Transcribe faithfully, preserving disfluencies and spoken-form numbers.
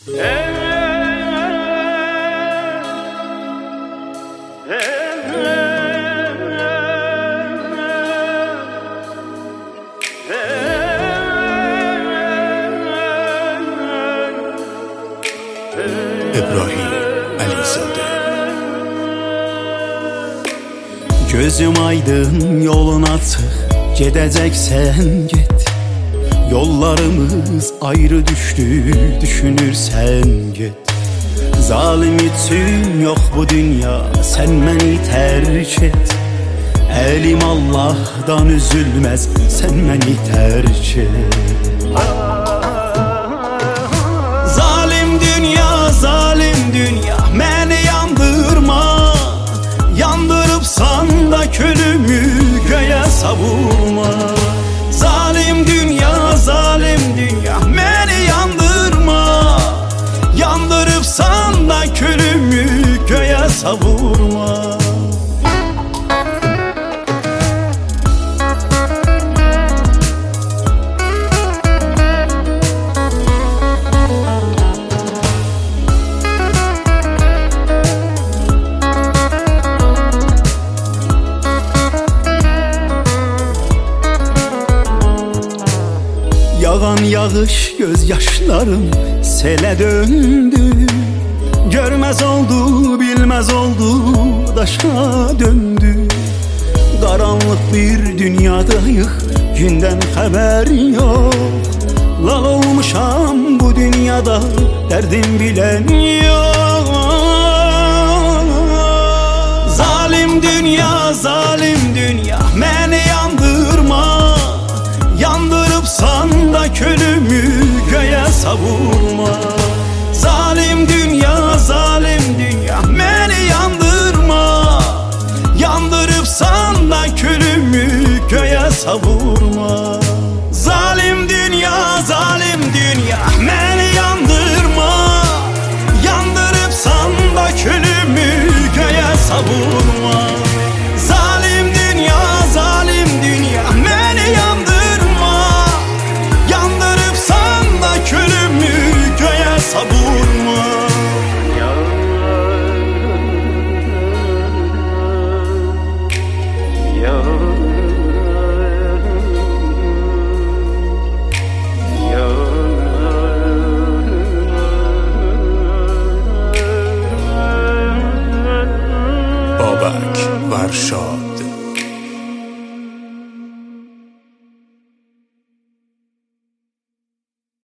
İbrahim Əlizadə. Gözüm aydın, yolun açıq, gedəcəksən get. Yollarımız ayrı düştü, düşünürsən get. Zalim üçün yox bu dünya, sən məni tərk et. Əlim Allahdan üzülməz, sən məni tərk et. Zalim dünya, zalim dünya, məni yandırma. Yandırıbsan da külümü göyə savurma. Zalim dünya, zalim dünya, məni yandırma. Yandırıbsan da külümü göyə savurma. Yağan yağış gözyaşlarım sele döndü. Görmez oldu, bilmez oldu, daşa döndü. Karanlık bir dünyadayıq, günden haber yok. Lal olmuşam bu dünyada, derdim bilen yok. Zalim dünya, zalim dünya, məni yandırma. Yandırıbsan da külümü göyə savur.